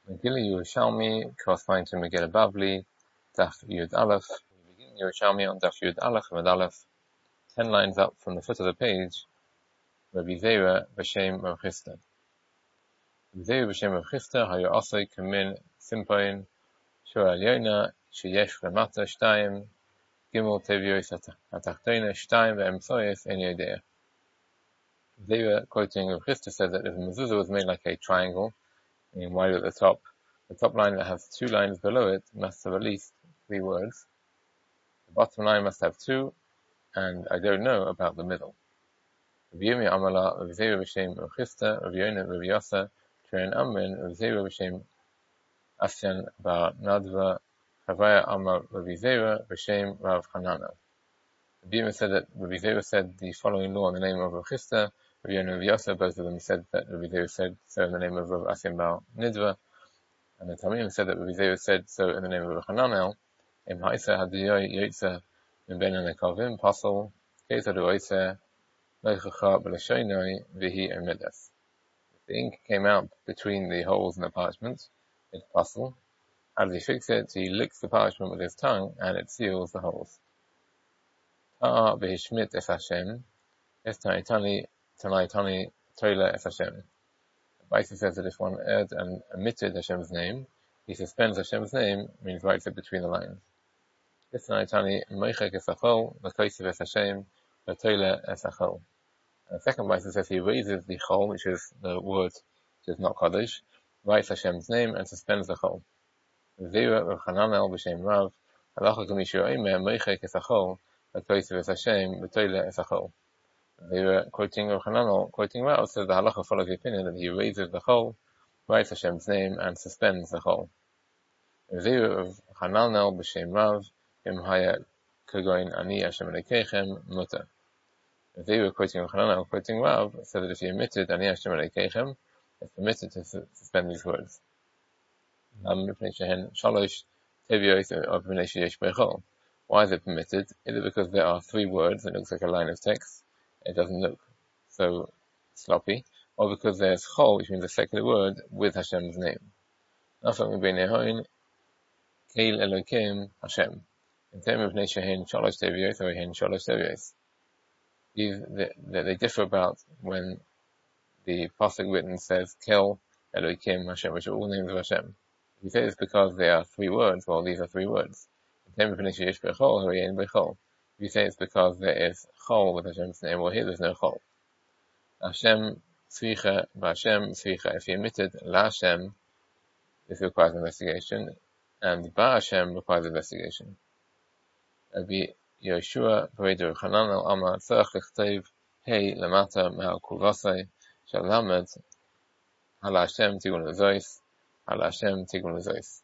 Megillah Yerushalmi corresponding to Megillah Bavli, Daf Yud Aleph. We begin Yerushalmi on Daf Yud Aleph and Aleph, 10 lines up from the foot of the page. Rabbi Zera b'Shem Rav Chisda. Rabbi Zera b'Shem Rav Chisda hayu asay kamin simpoin shor alyona sheyesh lemata shtayim gimel tevyois hatachtona shtayim ve'emtsoyes en yodea. Zera, quoting Rav Chisda, said that if a mezuzah was made like a triangle, meaning wide at the top line that has 2 lines below it must have at least 3 words. The bottom line must have 2, and I don't know about the middle. Rav Yirmiyah Amala, Rav Zera b'Shem Rav Chisda, Rav Yonah, Rav Yasa, Tren Amrin, Rav Zera b'Shem Asyan bar Nadva, Chavaya Amar Rav Zera b'Shem Rav Hanana. Rav Yirmiyah said that Rav Zera said the following law in the name of Rav Chisda. Rav Yonah and Rav Yasa, both of them said that Rav Zera said so in the name of Rav Asyan bar Nidva. And the Talmidim said that Rabbi Zera said so in the name of Rabbi Hananel. Im ha'isa hadiyoy yotza min ben hanekavim pasol keisa du'oitza loichacha b'lashoynoi v'hi emidas. If the ink came out between the holes in the parchment, it's pasol. How does he fix it? He licks the parchment with his tongue and it seals the holes. Ta'a v'hishmit es Hashem es tanai toila es Hashem. Baisa says that if one erred and omitted Hashem's name, he suspends Hashem's name, means writes it between the lines. This Naitani Meichek es Achol, L'koisiv es Hashem, L'toile es Achol. And the second Baisa says he raises the Chol, which is the word which is not Kaddish, writes Hashem's name and suspends the Chol. Zera Rav Hananel b'Shem Rav, Halacha K'mishu Omer Meichek es Achol, L'koisiv es Hashem, L'toile es Achol. They were quoting Rav Hananel, quoting Rav, so the halacha follows the opinion that he raises the chol, writes Hashem's name, and suspends the chol. They were of Hananel b'Shem Rav, im haya kogoin ani Hashem Elokeichem muta. They were quoting Rav Hananel, quoting Rav, so that if he omitted ani Hashem Elokeichem, it's permitted to suspend these words. Why is it permitted? Either because there are 3 words, it looks like a line of text, it doesn't look so sloppy, or because there's chol, which means a secular word with Hashem's name. Keil Elokim Hashem. In terms of Bnei Shehen Shalosh Tevios or Hen Shalosh Tevios, they differ about when the pasuk written says Kel Elokim Hashem, which are all names of Hashem. If you say it's because there are 3 words, well, these are 3 words. In terms of Bnei Sheyesh Bechol, Horein Bechol. If you say it's because there is chol with Hashem's name, well, here there's no chol. Hashem tzricha, b'Hashem tzricha. If you omitted la Hashem, this requires investigation, and ba Hashem requires investigation. Rabbi Yoshua B'Reder Chananel Amar tzarech l'chtev hey lamata mehal kulvasei shalamed hala Hashem tigun lezois hala Hashem tigun lezois.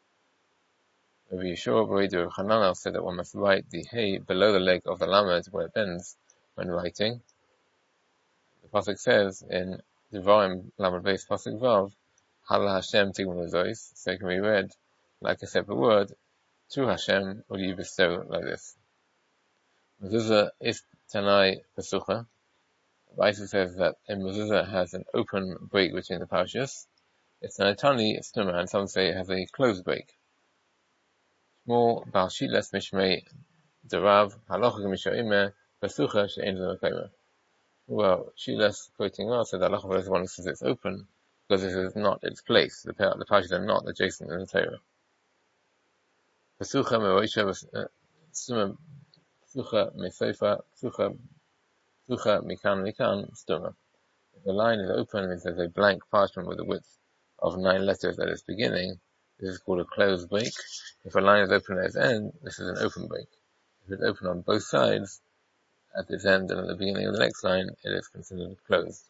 Rabbi Yeshua B'Reder Chananel said that one must write the hey below the leg of the lamed where it bends when writing. The pasuk says in Devarim lamed base pasuk vav, Hala Hashem tigun lezois, so it can be read like a separate word, to Hashem will you bestow like this. Mezuzah is tanai pesucha. The Baisa says that a mezuzah has an open break between the parashas. It's an etani stumah, and some say it has a closed break. More Baal Shilas Mishmei Derav Halacha K'mishu Omer Pesucha She'ein Zeh. Well, Shilas quoting Rav said that halacha is one who says it's open because this is not its place. The parashas are not adjacent to the Torah. Pesucha Meroisha Stuma Pesucha Mesofa Pesucha Mikan Stuma. If the line is open and there's a blank parchment with a width of 9 letters at its beginning, this is called a closed break. If a line is open at its end, this is an open break. If it's open on both sides, at its end and at the beginning of the next line, it is considered closed.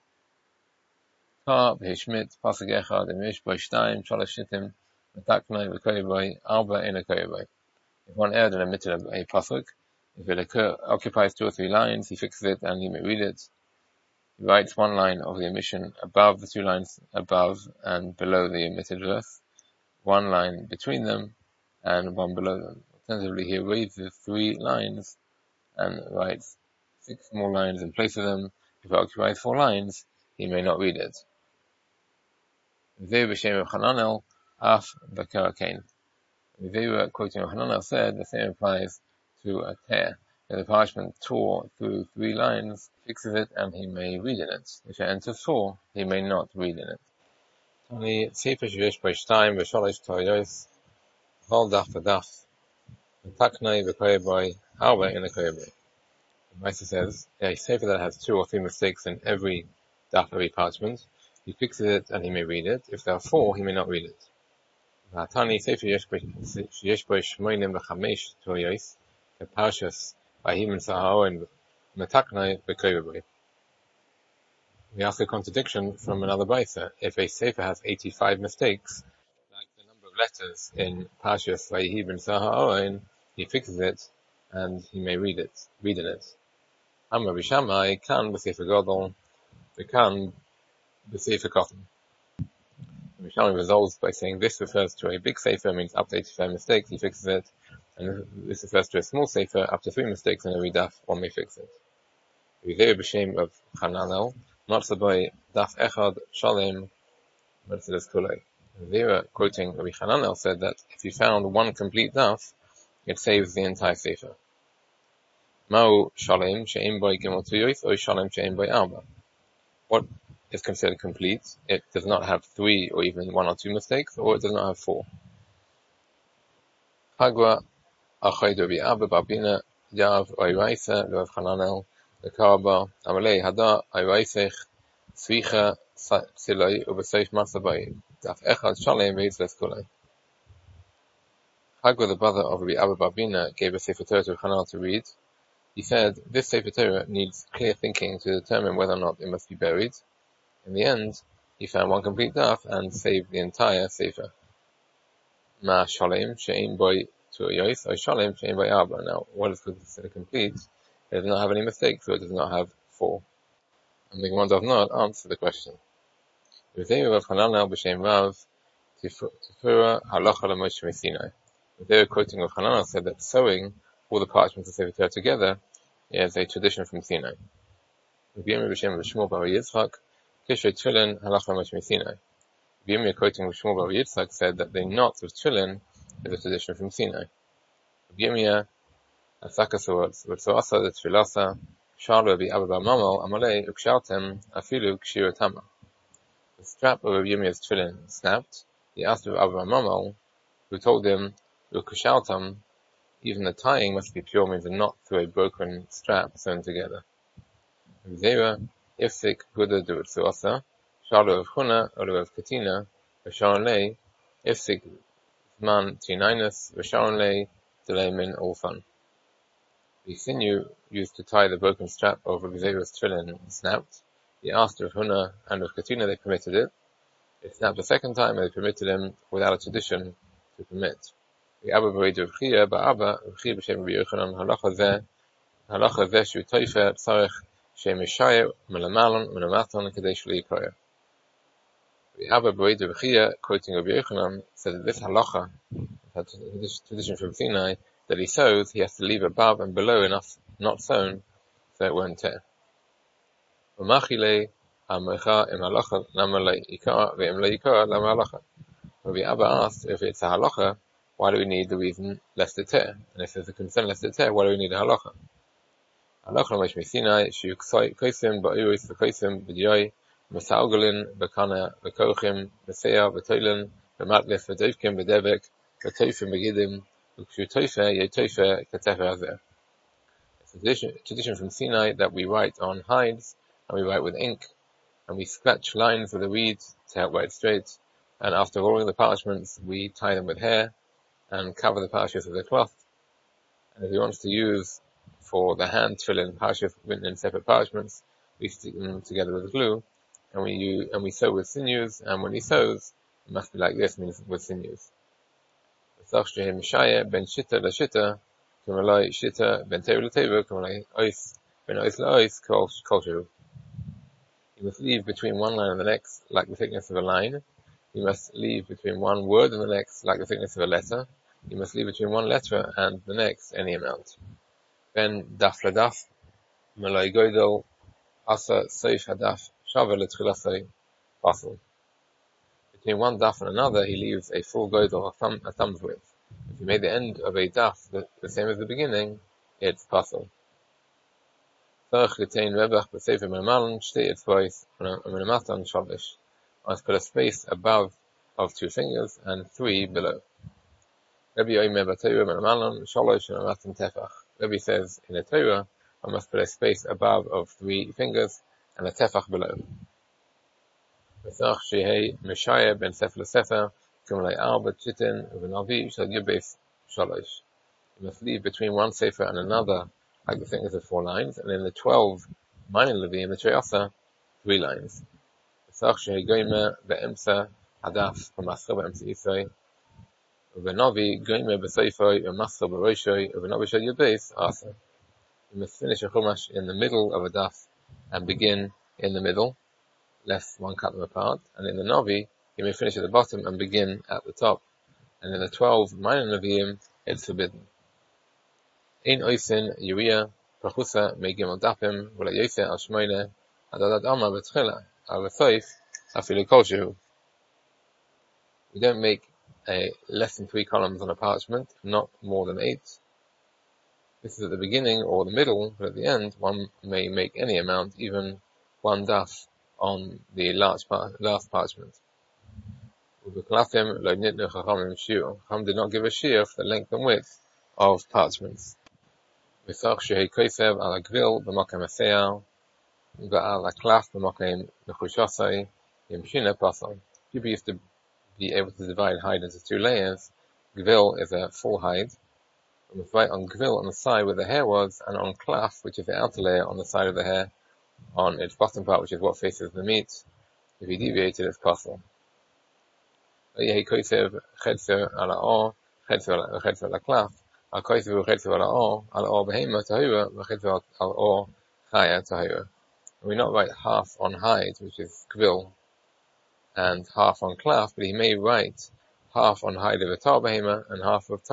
Ka b'hishmit pasuk echad imish bo shtayim shalosh shittim metaknai v'koyboy arba ena koyboy. If one erred and omitted a pasuk, if it occupies 2 or 3 lines, he fixes it and he may read it. He writes 1 line of the omission above the 2 lines above and below the omitted verse, 1 line between them, and 1 below them. Alternatively, he raises 3 lines and writes 6 more lines in place of them. If it occupies 4 lines, he may not read it. Zeh b'Shem Rav Hananel, Af Bakarakain. Vivera, quoting Hananel, said the same applies to a tear. If the parchment tore through 3 lines, fixes it, and he may read in it. If it enters 4, he may not read in it. Tani Sefer Sheyesh Bo Shtayim V'Shalosh Toyos, Hol Daf V'Daf, V'Taknei V'Koyeboi, Arba in the Koyeboi. The Maisa says, a Sefer that has 2 or 3 mistakes in every daf, every parchment, he fixes it and he may read it. If there are 4, he may not read it. V'Atani Sefer Sheyesh Bo Shmoinim V'Chamesh Toyos, Parshas Vayhimen Saharon V'Taknei V'Koyeboi. We ask a contradiction from another Baisa. If a Sefer has 85 mistakes, like the number of letters in Parshas Vayhimen Saharon, he fixes it and he may read in it. Amar Bishamai kan b'Sefer Gadol, v'kan b'Sefer Katan. Bishamai resolves by saying this refers to a big Sefer, means up to 85 mistakes, he fixes it, and this refers to a small Sefer, up to 3 mistakes in every daf, one may fix it. V'zeh b'shem of Hananel, not by daf echad shalem mercedes kulei. Zera, quoting Rabbi Hananel, said that if you found one complete daf, it saves the entire Sefer. Ma'u shalem she'im boi gimel tuyois, or shalem she'im boi arba. What is considered complete? It does not have 3 or even 1 or 2 mistakes, or it does not have 4. Hagwa achaydu Rabbi Abba Barbina Yav Oyraisa Rav Hananel Lekarba Amalei Hada Oyraisech Svicha Psiloi Ubeseif Masabai Daf Echad Shalem Veitzles Kulei. Hagwa, the brother of Rabbi Abba Barbina, gave a Sefer Torah to Hananel to read. He said, this Sefer Torah needs clear thinking to determine whether or not it must be buried. In the end, he found one complete daf and saved the entire Sefer. Ma shalem she'im boi tu'yois, or shalem she'im boi arba. Now, what is considered complete? It does not have any mistakes, so it does not have 4. And the Gemara does not answer the question. V'zeh Rav Hananel b'shem Rav Tifura halacha l'Moshe Sinai. V'zeh, quoting Rav Hananel, said that sewing all the parchments of Sefer Torah together is a tradition from Sinai. V'yemi b'shem Shmuel bar Yitzchak Kishrei Tefillin halacha l'Moshe Sinai. V'yemi, quoting Shmuel bar Yitzchak, said that the knots of Tefillin is a tradition from Sinai. V'yemi asakas v'tzoasa the Tefillasa shalu Rabbi Abba bar Mamal amalei ukshaltem afilu kshiratama. The strap of V'yemi's Tefillin snapped. He asked Rabbi Abba bar Mamal, who told him ukshaltem, even the tying must be pure, means a knot through a broken strap sewn together. Zera, ifsik huda de Ritzuasa, shalu of Chuna, or of Katina, v'sharon lei, ifsik zman tinainus, v'sharon lei, delay min ulfan. The sinew used to tie the broken strap over Zera's tefillin snapped. He asked of Huna and of Katina, they permitted it. It snapped a second time, and they permitted him without a tradition to permit. The Abba Barid of Chia, Ba'Abba, Chia b'Shem Rabbi Yochanan, halacha zeh shu toifer tzarech shem yishayir melamalon menamaton kadei shli yikoyer. The Abba Barid of Chia, quoting Rabbi Yochanan, said that this halacha, this tradition from Sinai, that he sews, he has to leave above and below enough not sewn, so it won't tear. V'machilei ha'mecha im halacha lama le'ikar ve'im le'ikar lama halacha. Rabbi Abba asked, if it's a halacha, why do we need the reason lest it tear? And if there's a concern lest it tear, why do we need a halacha? Halacha l'Moshe Sinai, shiu kosim ba'uris v'kosim b'diyoi, v'sa'ogalin, v'kana, v'kochim, v'seya, v'toilin, v'matlef, v'dovkim, v'devek, v'tofim, v'gidim, v'kshu tofer, ye tofer, katefer hazeh. It's a tradition from Sinai that we write on hides, and we write with ink, and we scratch lines with a reed to help write straight, and after rolling the parchments, we tie them with hair, and cover the parashas with a cloth. And if we want to use for the hand tefillin parashas written in separate parchments, we stick them together with glue, and we sew with sinews. And when he sews, it must be like this, means with sinews. Ben shita lashita, kumalai shita ben tevu l'tevu, kumalai ois ben ois la'ois kol. You must leave between one line and the next, like the thickness of a line. You must leave between one word and the next, like the thickness of a letter. You must leave between one letter and the next any amount. Ben daf ladaf, malay goydel, asa seif hadaf, shava letchilasei, basel. Between one daf and another, he leaves a full godel, a thumb's width. If he made the end of a daf the same as the beginning, it's pasul. Must put a space above of 2 fingers and 3 below. Rabbi says in the Torah, I must put a space above of 3 fingers and a tefach below. You must leave between one sefer and another, like the fingers of 4 lines, and in the 12 minor Levi and the Treyasa, 3 lines. You must finish a chumash in the middle of a daf and begin in the middle, lest one cut them apart. And in the Navi, you may finish at the bottom and begin at the top. And in the 12 minor Nevi'im, it's forbidden. Ein oisin Yuriya prachusa megimel dapim v'la yoseh al shmoine adadad amma b'tchila al v'soif afilu kolshehu. We don't make less than 3 columns on a parchment, not more than 8. This is at the beginning or the middle, but at the end one may make any amount, even 1 daf on the last parchment. Chacham did not give a shear for the length and width of parchments. Should be used to be able to divide hide into 2 layers. Gvil is a full hide. We must write on gvil on the side where the hair was, and on klaf, which is the outer layer, on the side of the hair, on its bottom part, which is what faces the meat. If you deviate it, it's possible. We not write half on hide, which is gvil, and half on klaf, but he may write half on hide of a tar behema and half on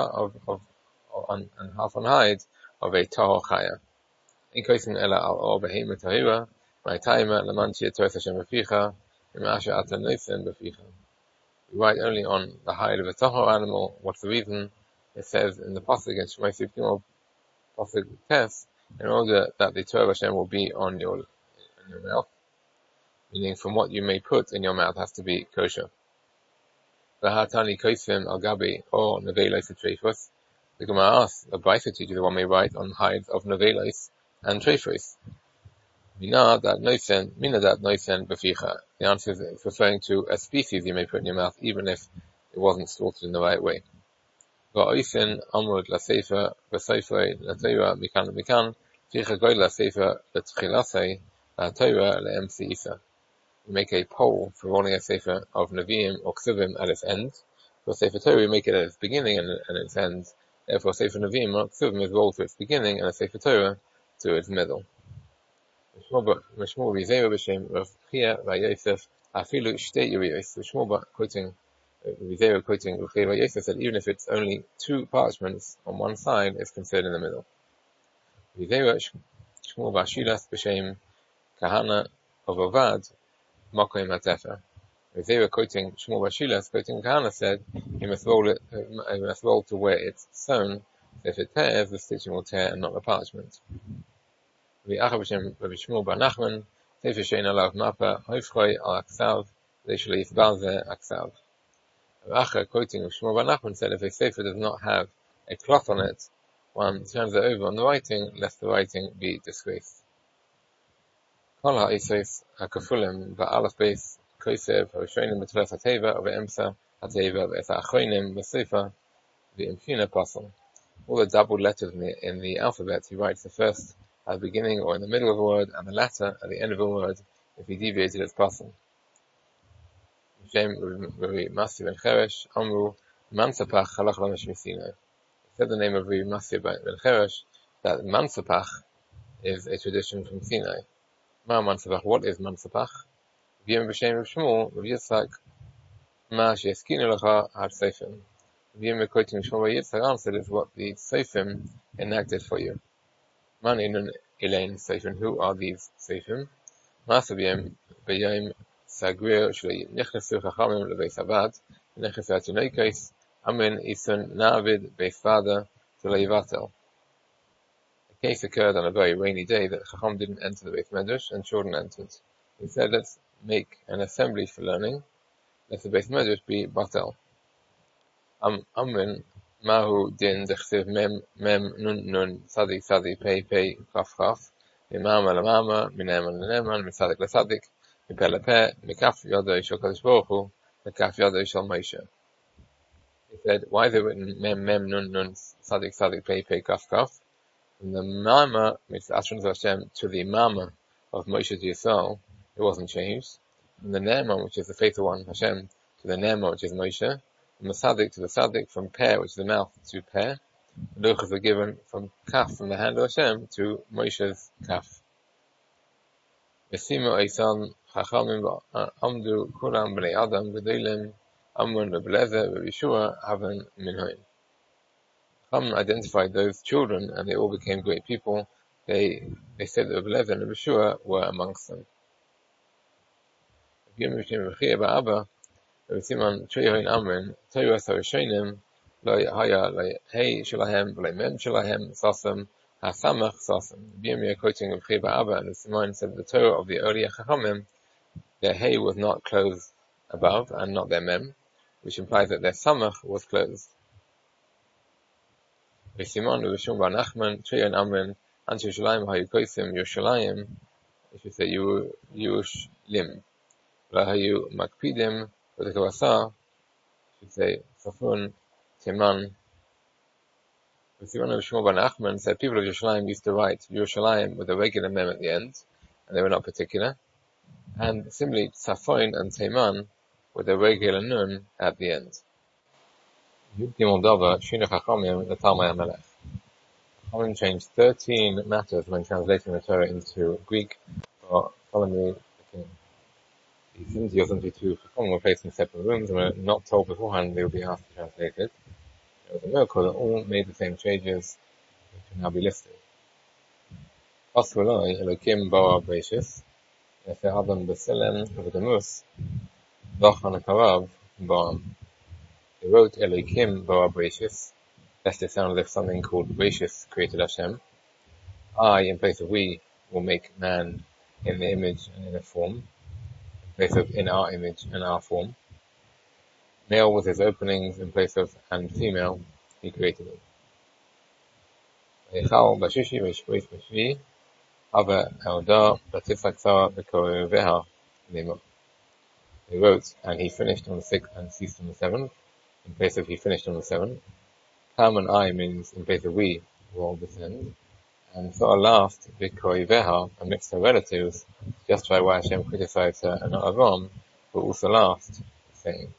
hide of a tahor chaya. In koisin ela al or behema tahira, my taima laman shir tois Hashem b'ficha, imasha ata noisen b'ficha. We write only on the hide of a tahor animal. What's the reason? It says in the pasuk in Shemai Siftim pasuk Tes, in order that the Torah of Hashem will be on your mouth, meaning from what you may put in your mouth has to be kosher. V'hatani koisim al gabi or nevelos treifos. The Gemara asks, a Brisa teaches one may write on hides of nevelos and treifos. Mina dat noisen b'ficha. The answer is it's referring to a species you may put in your mouth, even if it wasn't slaughtered in the right way. V'oisin amrud l'sefer v'sefer l'Torah mikan mikan ficha goy l'sefer l'tchilasei l'Torah le'emsi isa. We make a pole for rolling a sefer of Nevi'im or Ksuvim at its end. For Sefer Torah, we make it at its beginning and its end. Therefore, Sefer Nevi'im or Ksuvim is rolled to its beginning and a Sefer Torah to its middle. Mishmur Vizera b'shem Rav Chia v'Yosef afilu shtei yiriyos. Mishmur quoting Vizera quoting Rav Chia v'Yosef said even if it's only 2 parchments on one side, it's considered in the middle. Vizera Shmuel v'Ashilas b'shem Kahana of Ovad Mokoim HaTefer. They were quoting Shmuel Bashilas, quoting Kahana said, he must roll to where it's sewn, so if it tears, the stitching will tear and not the parchment. Shmuel Bar Nachman, Sefer Shein Alav Mappa, Hoifchoi Al Aksav, Leishleif Balze Aksav. Acha, quoting Shmuel Bar Nachman, said if a sefer does not have a cloth on it, one turns it over on the writing, lest the writing be disgraced. Kol ha'isos ha'kafulim ba'alaf beis kosev ha'rishonim b'tfilas ha'teva u'be'emsa ha'teva ve'es ha'achronim b'sefer v'imshina pasal. All the doubled letters in the alphabet, he writes the first at the beginning or in the middle of a word, and the latter at the end of a word. If he deviated, it's pasal. Shem Rabbi Masya ben Cheresh Amru Mansapach Halach Lamesh Misina. Said the name of Rabbi Masya ben Cheresh that Mansapach is a tradition from Sinai. Ma Mansapach, what is Mansapach? V'yem b'shem Rav Shmuel, Rav Yitzchak, Ma she'eskinu lecha had seifim. V'yem quoting Shmuel Rav Yitzchak answered is what the seifim enacted for you. Man inun ilain seifim, who are these seifim? Masa v'yem b'yom Sagrir shli nichnasu chachamim lebeis Havad, nichnasu atinoikos, amin isun navid beis Vada to leivatel. A case occurred on a very rainy day that Chacham didn't enter the Beis Medrash and children entered. He said, let's make an assembly for learning. Let the Beis Medrash be batel. Amrin mahu din dechsiv mem nun nun tzadik tzadik pei pei chaf chaf mimama lamama mineman leneman mitzadik lesadik mipe lepe mikaf yodoi shel Kadosh Baruch Hu mikaf yodoi shel Moshe. He said, why is it written mem nun nun tzadik tzadik pei pei chaf chaf? From the mama, which the utterance of Hashem, to the mama of Moshe to Yisrael, it wasn't changed. From the Ne'eman, which is the faithful one, Hashem, to the Ne'eman, which is Moshe. From the Sadik to the Sadik, from Peh, which is the mouth, to Peh. The Luchas were given from Kaf, from the hand of Hashem, to Moshe's Kaf. V'simo Eisan Chachamim Amdu Kulam B'nei Adam V'dolim Amun V'Belezer V'Yeshua Haven Minhoim. Chacham identified those children, and they all became great people. They said that Belezer and Yeshua were amongst them. Siman Treyoin Amrin, Toyas HaRishonim, Lo Haya Lo Hey Shalahem, Lo Mem Shalahem, Sasam, HaSamach Sasam. B'Yirmiyah quoting of Chei Ba'aba, and Siman said the Torah of the earlier Chachamim, their Hey was not closed above, and not their Mem, which implies that their Samach was closed. Simon Rishon Bar Nachman, Treyoin Amrin, Anti Yerushalayim Hayu Kosim Yerushalayim, it should say Yerushlim. Lo Hayu Makpidim, with the Kavasa, should say Safun, Teman. Simon Rishon Bar Nachman said people of Yerushalayim used to write Yerushalayim with a regular mem at the end, and they were not particular, and similarly Safon and Teman with a regular nun at the end. Chachamim changed 13 matters when translating the Torah into Greek for Ptolemy the king. The 70 or 72 Chachamim were placed in separate rooms and were not told beforehand they would be asked to translate it. It was a miracle that all made the same changes, which can now be listed. Pasqualoi Elokim Bara Beishis, Efe Adam Beselem V'Demus, Dochan Karav Baram. They wrote Elokim Bara Beishis, lest it sound as if something called Beishis created Hashem. I, in place of we, will make man in the image and in a form, in place of in our image and our form. Male with his openings in place of and female, he created them. V'yichal b'shishi v'yishpois b'shvi, hava eldah b'titzak tzara b'koreveha nimo. They wrote, and he finished on the 6th and ceased on the 7th, in place of he finished on the 7th. Kam and I means in place of we will all descend. And Sarah laughed, B'koiveha, amidst her relatives, to justify why Hashem criticized her and not Avram, but also laughed, saying,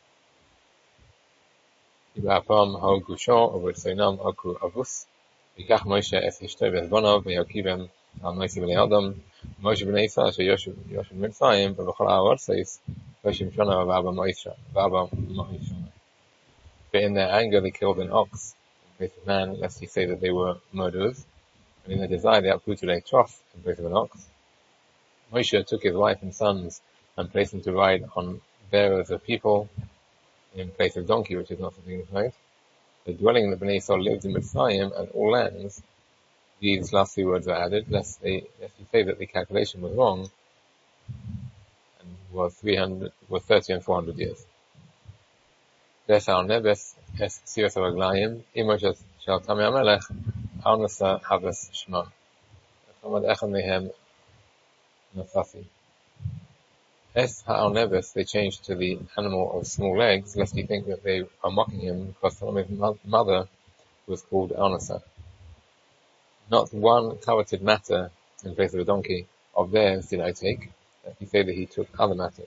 Iba'apam ha'ogushon, u'v'tsoinam aku avus, v'kach Moshe es hishto v'ezbonav, v'yakivem al Moshe b'nei Adam, Moshe b'nei Yisrael, asher Yoshua Mitzrayim, v'v'chol ha'artzeis, v'shim shona v'abba Ma'ishona. But in their anger they killed an ox, in place of man, lest he say that they were murderers. And in their desire they uprooted a trough in place of an ox. Moshe took his wife and sons and placed them to ride on bearers of people in place of donkey, which is not so dignified. The dwelling that Bnei Yisrael lived in Mitzrayim and all lands, these last two words are added, lest you say that the calculation was wrong and was 30 and 400 years. Desal nebes es sios avaglayim, imoshes shel Tami HaMelech, Arnasa Havas Shema. Chamad Echad Mehem Nasasi. Es Ha'arneves, they changed to the animal of small legs, lest you think that they are mocking him, because Solomon's mother was called Arnasa. Not one coveted matter in place of a donkey of theirs did I take, lest you say that he took other matters.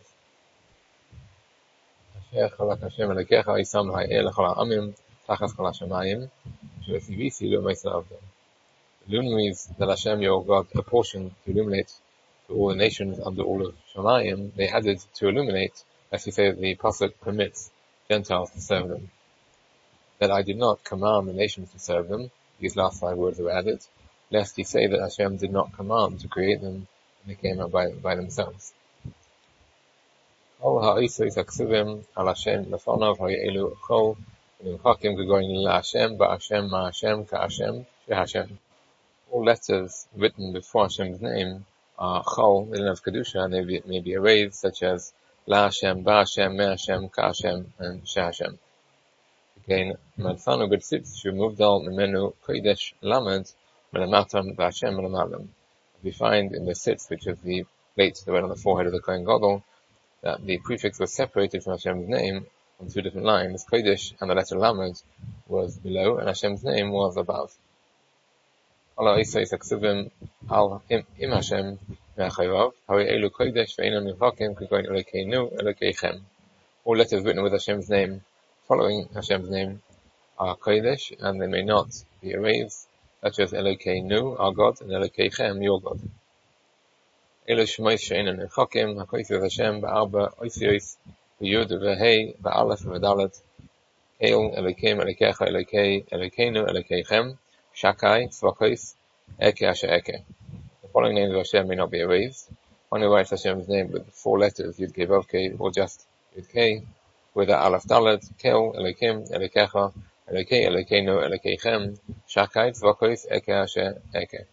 The luminaries that Hashem your God apportioned to illuminate to all the nations under all of Shamayim, they added to illuminate, as you say that the Pasuk permits Gentiles to serve them. That I did not command the nations to serve them, these last 5 words were added, lest you say that Hashem did not command to create them and they came out by themselves. All ha'isais aksuvim al Hashem lefanov ha'elu chol v'nimchakim k'goyin la'Hashem ba'Hashem ma'Hashem ka'Hashem she'Hashem. All letters written before Hashem's name are chol, in of kedusha, and they may be erased, such as la'Hashem, ba'Hashem, me'Hashem, ka'Hashem, and she'Hashem. Again, Malfanu B'Tzitz Shumuvdal Memenu Kodesh Lamed Melamatam V'Hashem Melamalam. We find in the sitz, which is the plate that went on the forehead of the Kohen Gadol, that the prefix was separated from Hashem's name on two different lines. Kodesh and the letter Lamed was below, and Hashem's name was above. Allah Isai Saksuvim Al Im Hashem Me'achayvav Hari Elu Kodesh Ve'enon Nivhakim K'goyin Elokeinu Elokeichem. All letters written with Hashem's name, following Hashem's name, are Kodesh, and they may not be erased, such as Elokeinu, our God, and Elokeichem, your God. Elo Shmois She'enon Nivhakim HaKodesh Hashem Ba'arba Oisios V'Yud V'Hei V'Aleph V'Dalet Keil Elokeim Elokecha Elokei Elokeinu Elokeichem Shakai Tzvakos Eke Asher Eke. The following names of Hashem may not be erased. One who writes Hashem's name with 4 letters, Yud Kei Vav Kei, or just Yud Kei, with the Aleph Dalet, Kel, Elokim, Elokecha, Elokei, Elokeinu, Elokeichem, Shakai, Tzvakos, Eke Asher, Eke.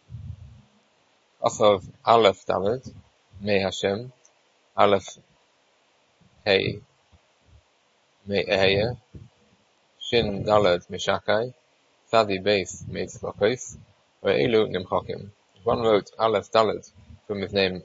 Also, Aleph Dalet, Me Hashem, Aleph Hei, Me Eheya, Shin Dalet, Me Shakai, Thadi Beis, Me Tzvakos, Ve'elu Nimchakim. If one wrote Aleph Dalet from his name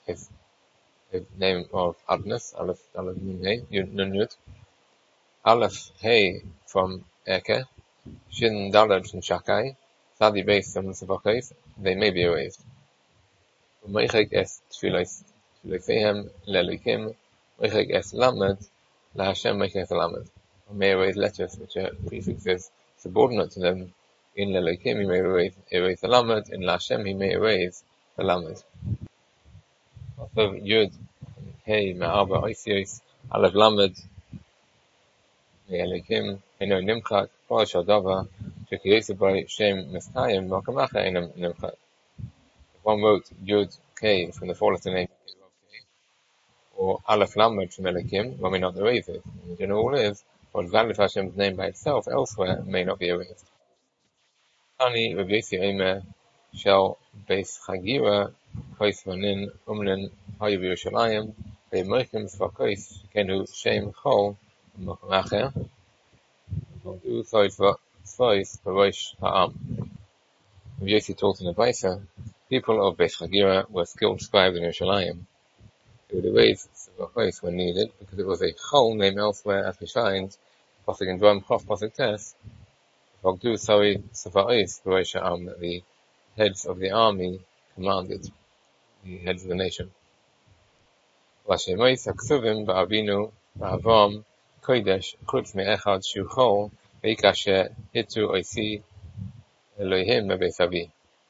of Adnas, Aleph Dalet Nun Hey, Nun Yud, Aleph Hey from Eke, Shin Dalet from Shakai, Thadi Beis from Tzvakos, they may be erased. Meichek es Tfilosehem Le'Elokim, Meichek es Lamed, LaHashem Meichek es Lamed. One may erase letters which are prefixes subordinate to them. In Le'Elokim he may erase the Lamed, in LaHashem he may erase the Lamed. Also Yud, Hey, Me'arba Oisios, Aleph Lamed, Me'Elokim, Eino Nimchak, Porosh Adava, Shekiyosebai Shem Meskayim, Makamacha Eino Nimchak. If one wrote Yud K from the 4-letter name, or Aleph Lamed from Elokim, one may not erase it. The general rule is, what is valid for Hashem's name by itself elsewhere may not be erased. Ani Rav Yossi Omer Shel Beis Chagira Kois Vanin Umlin Hayu B'Yerushalayim Ve'Moikim Tzvakos Shekenu Shem Chol M'Macher V'Du Tzvos B'Rosh Ha'am. Rav Yossi taught in the Baisa, people of Beis Chagira were skilled scribes in Yerushalayim. They would erase Tzvakos when needed, because it was a Chol name elsewhere, as we find Pasuk in Dvarim Chof Pasuk Tes, V'Du Tzvos B'Rosh Ha'am, that the heads of the army commanded, the heads of the nation. V'Hashemois Haksuvim Ba'avinu Ba'avam Kodesh Chutz Me'echad Shu Chol Ve'ikasher Hitu Oisi Elohim Bebeis Avi.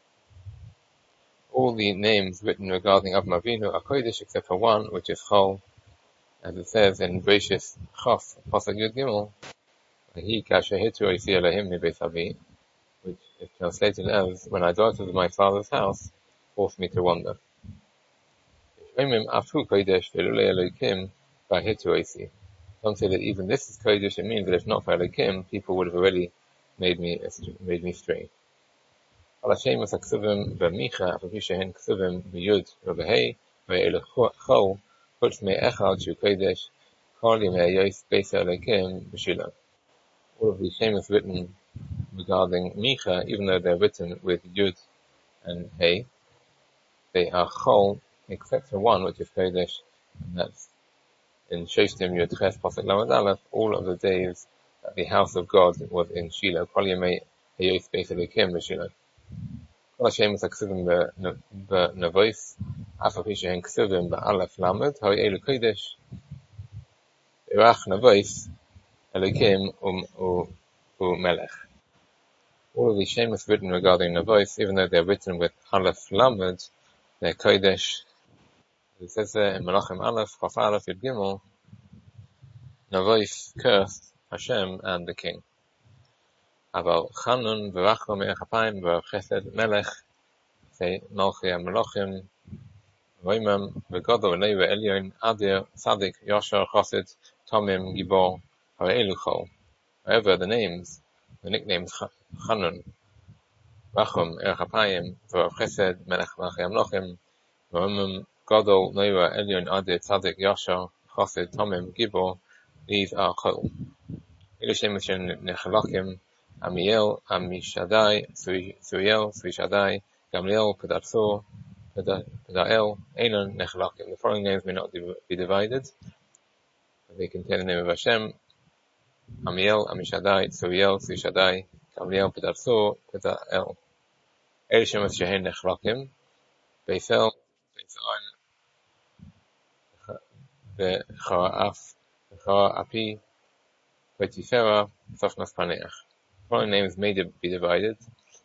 All the names written regarding Avram Avinu are Kodesh except for one, which is Chol, as it says in Bereshis Chof Pasuk Yud Gimel, Vehi Kasher Hitu Oisi Elohim Bebeis Avi, which is translated as, when idolaters of my father's house forced me to wander. Some say that even this is Kodesh, it means that if not for Elokim, people would have already made me stray. Hashem Saksuvim V'Micha Afafishahen Ksuvim V'Yud V'Hei V'Elochol Chutz Me'echad Shu Kodesh Kol Yimei Yos Beis Elokim B'Shila. All of these Shemus written regarding Micha, even though they're written with Yud and Hey, they are Chol, except for one, which is Kodesh, and that's in Shostim Yud Ches Pasuk Lamed Aleph, all of the days that the house of God was in Shiloh. Kol Yemei Hayos Beis Elokim B'Shiloh. Kol Hashem Saksuvim B'Navois, Afafishahen Ksuvim B'Aleph Lamed, Hari Elu Kodesh, Irach Navois, Elokim Melech. All of the Shemus written regarding Navois, even though they're written with Aleph Lamed, they're Kodesh. It says there in Malachim Aleph, Chaf Aleph Yud Gimel, Navois cursed Hashem and the king. Aval Chanun v'Rachma Me'echapayim v'Chesed Melech, say Malchi HaMelachim Vaimam v'gadol v'nei Elyon Adir Tzadik Yashar Chassid Tomim Gibor Ha'elu Chol. However, the nicknames Chanun, Rachum, Erech Apayim, V'Rav Chesed, Melech Malchei Amlochim, Vaimam Gadol Neiva Elyon Adir Tzadik Yashar Chassid Tomim Gibor. These are Chol. Elishem Nechalakim, Amiel, Amishadai, Suriel, Surishadai, Gamliel, Pedatzor, Pedael, Einon, Nechalakim. The following names may not be divided. They contain the name of Hashem: Amiel, Amishadai, Suriel, Surishadai, Gamliel, Pedatzor, Pedael. Elishem Shehen Nechalakim, Beithel, Bechara Api, Potifera, Sofnas Paneach. The following names may be divided: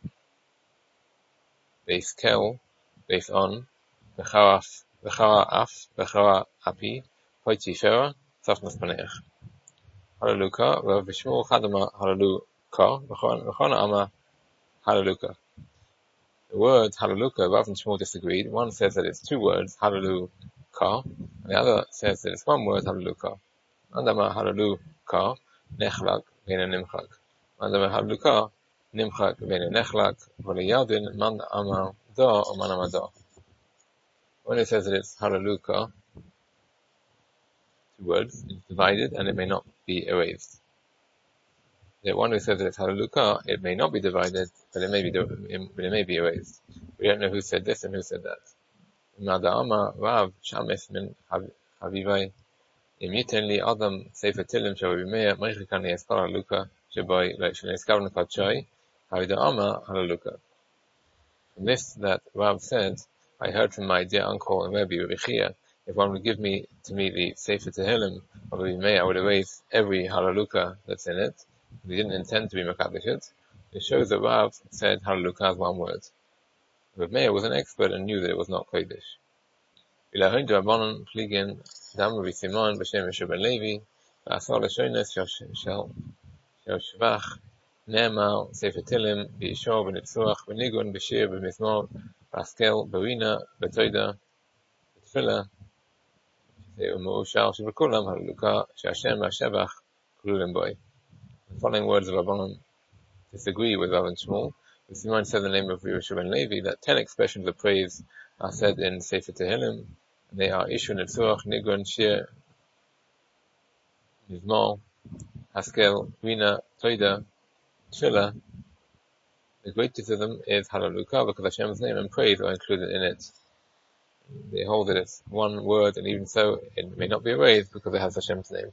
Beis Kel, Beis On, Bechara Af, Bechara Api, Potifera, Sofnas Paneach. Hallelujah, Rav Shmuel Chadama Hallelujah, V'chona Ama Hallelujah. The word Hallelujah, Rav and Shmuel disagreed. One says that it's two words, Hallelujah, and the other says that it's one word, Hallelujah. Mandama Hallelujah, Nechlak, Vena Nimchak. Mandama Hallelujah, Nimchak, Vena Nechlak, V'leyadin, Man Ama Da, or Man Ama Da. When it says that it's Hallelujah, two words, it's divided and it may not be erased. The one who says that it's Hallelujah, it may not be divided, but it may be erased. We don't know who said this and who said that. Mada'ama Rav Shames min Havivai Im Yiten li Adam Sefer Tilim Shavimea Meichikan Yeskar Hallelujah Shabai Sheneskavna Kachai Havida'ama Hallelujah. From this that Rav said, I heard from my dear uncle and Rabbi Chia, if one would give to me the Sefer Tehillim of Rabbi Meir, I would erase every Hallelujah that's in it. He didn't intend to be Mekadosh it. It shows that Rav said Hallelujah as one word. Rabbi Meir was an expert and knew that it was not Kodesh. Ilahin Rabbanon Pligin Dam Rabbi Simon B'Shem Yeshua ben Levi V'asar L'shonos Shel Shvach Ne'emar Sefer Tilim B'Yishor B'Nitzruach B'Nigun B'Shir B'Mizmor B'Askel B'Rina B'Toida B'Tfilah U'Ma'ushar Sheb'Kulam Hallelujah She'Hashem V'Hashevach Kululim Boi. The following words of Rabbanon disagree with Rav and Shmuel. Simon said the name of Yeshua ben Levi that 10 expressions of praise are said in Sefer Tehillim, and they are Ishu, Netzruach, Nigun, Shir, Mizmor, Haskel, Rina, Toida, Tfilah. The greatest of them is Hallelujah, because Hashem's name and praise are included in it. They hold that it's one word, and even so, it may not be erased because it has Hashem's name.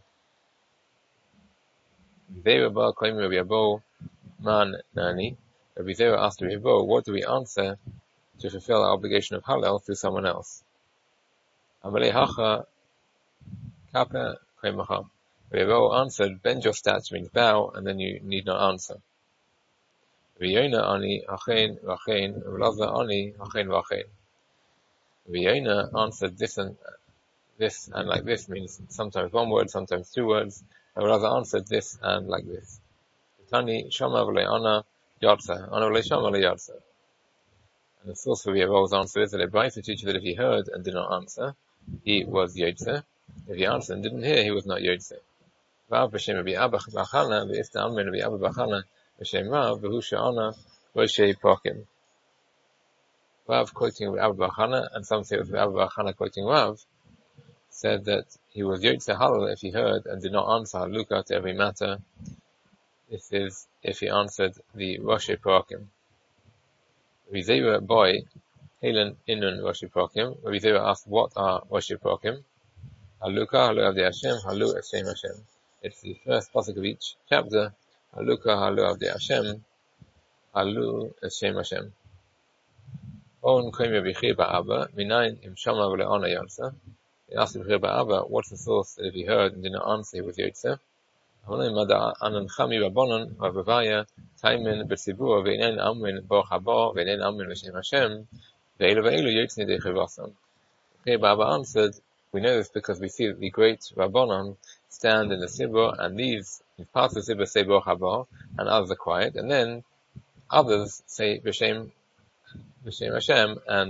Rabbi claiming Rabbi Abo, Man Nani. Rabbi Zera asked Rabbi Abo, what do we answer to fulfill our obligation of Hallel through someone else? Amalei Hacha Kappa Kaimacha. Rabbi Abo answered, bend your stats means bow, and then you need not answer. Rabbi Yonah Ani Hachein Vachein, Rabbi Lazar Ani Hachein Vachein. Rabbi Yonah answered this and like this means sometimes one word, sometimes two words. Rabbi Lazar answered this and like this. Tani Shama V'lei Ana Yadsa, Ana V'lei Shama V'lei Yadsa. And the source for Rabbi Abo's answer is that it brings the teacher that if he heard and did not answer, he was Yodse. If he answered and didn't hear, he was not Yodse. Rav b'shem Rabbi Abba B'chana, v'ifta Amrin Rabbi Abba B'chana, b'shem Rav, v'hu she'ana, v'shei Parkim. Rav quoting Rabbi Abba B'chana, and some say it was Rabbi Abba B'chana quoting Rav, said that he was Yodse Halal if he heard and did not answer Hallelujah to every matter. This is if he answered the Roshei Parkim. Rabbi Zera boy, Helen Inun Roshei Parkim. Rabbi Zera asked, what are Roshei Parkim? Hallelujah, Hallelujah Avdei Hashem, Hallelujah Hashem Hashem. It's the first pasuk of each chapter. Hallelujah, Hallelujah Avdei Hashem, Hallelujah Hashem Hashem. On Koim Rabbi Chia Ba'Abba, Minayin Im Shama V'lei Ana Yodsa. He asked Rabbi Chia Ba'Abba, what's the source that if he heard and did not answer, he was Yodse? Anan Chami Rabbanon Rabavaya Taimin B'Tzibur Ve'inen Amrin Bo Chabo Ve'inen Amrin V'Shem Hashem Ve'elu Ve'elu Yotzei Dei Chivasam. Here Baba answered, we know this because we see that the great Rabbanon stand in the Sibur, and these parts of the Sibur say Bo Chabo, and others are quiet, and then others say V'Shem Hashem, and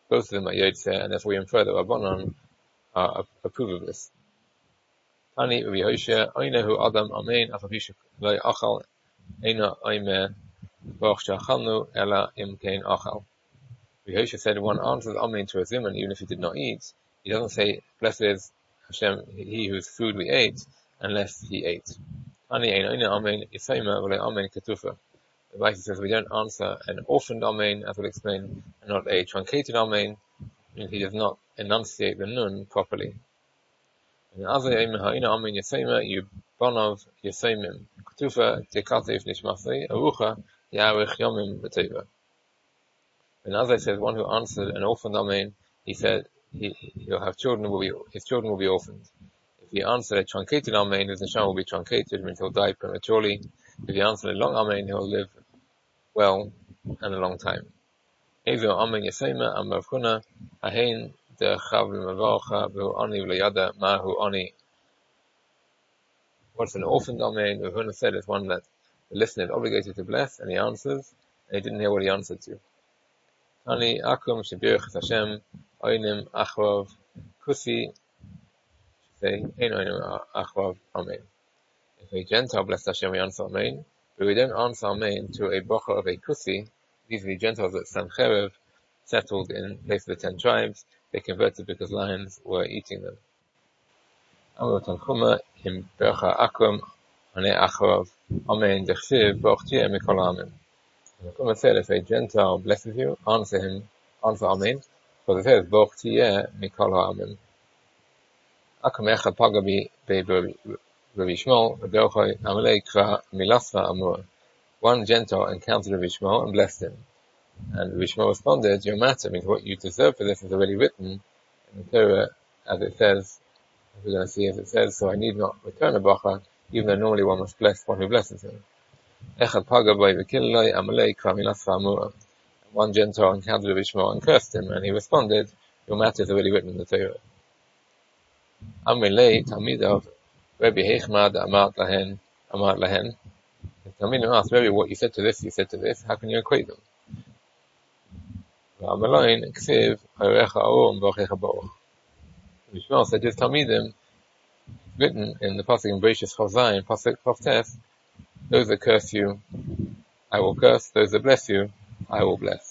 both of them are Yotzeh, and therefore we infer that Rabbanon approve of this. Tani Rabbi Hoshea, Oinehu Adam Amen, Afapisha Loi Achal, Eina Oime, Boch Shachalnu, Ela Imkein Achal. Rabbi Hoshea said one answers Amen to a Zimun, even if he did not eat. He doesn't say, blessed is Hashem, he whose food we ate, unless he ate. Tani Eina Oine Amen, Yisaima, V'le Amen Ketufa. The Bible says we don't answer an orphaned Amen, as we'll explain, and not a truncated Amen, and he does not enunciate the Nun properly. And other Amen Yasema, Yubonov Yasemim, Ketufa, Tekatif Nishmasei, Arucha, Yarech Yomim B'Teva. And as I said, one who answered an orphaned Amen, he said he'll have children, his children will be orphaned. If he answered a truncated Amen, his neshama will be truncated, means he'll die prematurely. If he answered a long Amen, he'll live well and a long time. Ezo Amen Yasema, Amar Chuna, Ahein, De Chavim Avacha, V'hu Ani V'layada, Mahu Ani. What's an orphaned Amen? Ravuna said it's one that the listener is obligated to bless, and he answers, and he didn't hear what he answered to. Tani Akum Shebirchas Hashem, Oinim Achvav, Kusi, say, Ein Oinim Achvav, Amen. If a Gentile blessed Hashem, we answer Amen, but we don't answer Amen to a Bocha of a Kusi. These are the Gentiles that Sancherev settled in place of the 10 tribes. They converted because lions were eating them. Amar Tanchuma Im Bercha Akum Ane Achvav Amen Dechsiv Bochtieh Mikol Amen. Tanchuma said, if a Gentile blesses you, answer Amen, because it says Bochtieh Mikol Amen. Akum Echad Pagabi Be Rabbi Shmuel V'Dochai Amalei Kra Milasra Amur. One Gentile encountered Rabbi Shmuel and blessed him. And Rabbi Shmuel responded, your matter means what you deserve for this is already written in the Torah, as it says, as we're going to see, as it says, so I need not return a bracha, even though normally one must bless one who blesses him. Echad paga b'ay v'killai amalei kra milasra amura. One Gentile encountered Rabbi Shmuel and cursed him, and he responded, your matter is already written in the Torah. Amrei Talmidav Rabbi Heichmad Amar Lahen. If Talmidim asked, Rabbi, what you said to this, how can you equate them? Rabbi Shmuel said, just Talmidim, written in the pasuk in Bereshis Chav Zayin, pasuk Chav Tes, those that curse you, I will curse; those that bless you, I will bless.